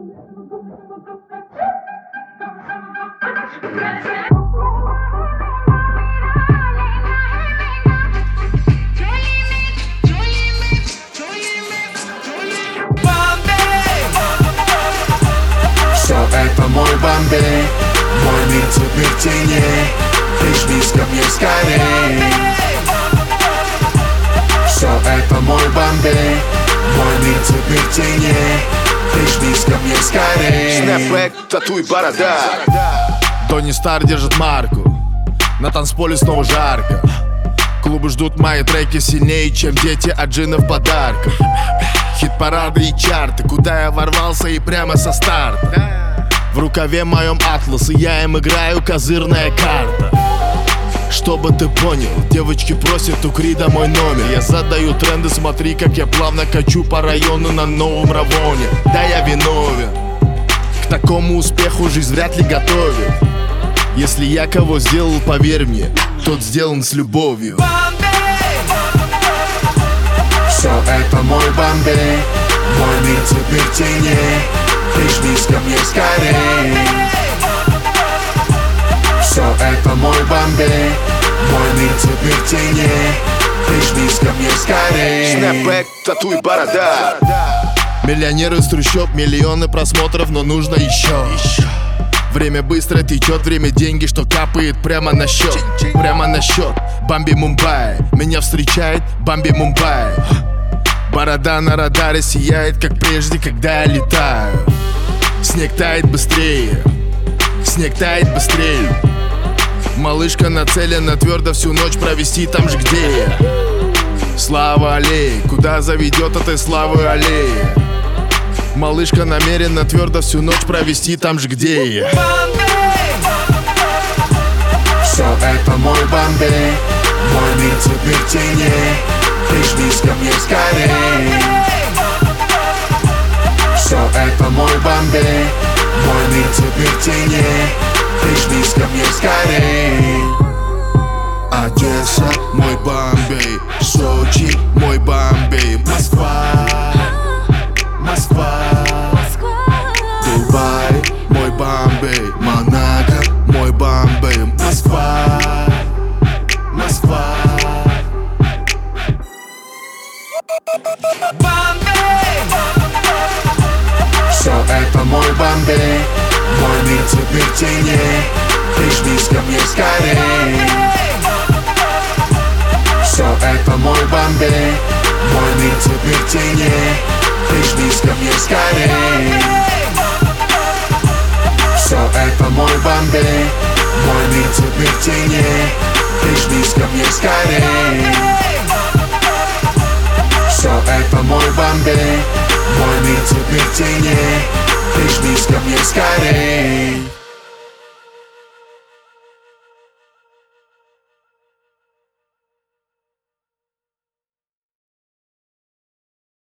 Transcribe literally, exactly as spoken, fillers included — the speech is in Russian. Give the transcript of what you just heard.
Это мой Бомбей, мой мир теперь теней. Прижмись ко мне скорей. Все это мой Бомбей, мой мир теперь теней. Прижмись ко мне скорей. Снэпбэк, тату и борода. Тони Стар держит марку. На танцполе снова жарко. Клубы ждут мои треки сильнее, чем дети от джинов подарков. Хит-парады и чарты, куда я ворвался и прямо со старта. В рукаве моем атлас, и я им играю козырная карта. Чтобы ты понял, девочки просят у Крида мой номер. Я задаю тренды, смотри, как я плавно качу по району на новом Равоне. Да, я виновен, к такому успеху жизнь вряд ли готовит. Если я кого сделал, поверь мне, тот сделан с любовью. Все это мой Бомбей, мой мир теперь теней. Прижмись ко мне скорей. Все это мой Бомбей, мой мир теперь теней. Прижмись ко мне скорей. Снэпбэк, тату и борода. Миллионеры из трущоб, миллионы просмотров, но нужно еще. Время быстро течет, время деньги, что капает прямо на счет. Прямо на счет. Бомби Мумбаи, меня встречает Бомби Мумбаи. Борода на радаре сияет, как прежде, когда я летаю. Снег тает быстрее, снег тает быстрее. Малышка нацелена твердо всю ночь провести там же, где я. Слава аллее, куда заведет этой славы аллея. Малышка намерена твердо всю ночь провести там же, где я. Все это мой Бомбей, мой мир теперь теней. Прижмись ко мне скорей. Все это мой Бомбей, мой мир теперь теней. Прижмись ко мне скорей. Одесса, мой Бомбей. Сочи, мой Бомбей. Москва, Москва, Дубай, мой Бомбей. Монако, мой Бомбей. Москва, Москва. Все это мой Бомбей, мой мир теперь теней. Прижмись ко мне скорей. Все это мой Бомбей, мой мир теперь теней. Прижмись ко мне скорей. Все это мой Бомбей, мой мир теперь теней. Прижмись ко мне скорей. Все это мой Бомбей, мой мир теперь теней. Прижмись ко мне скорей.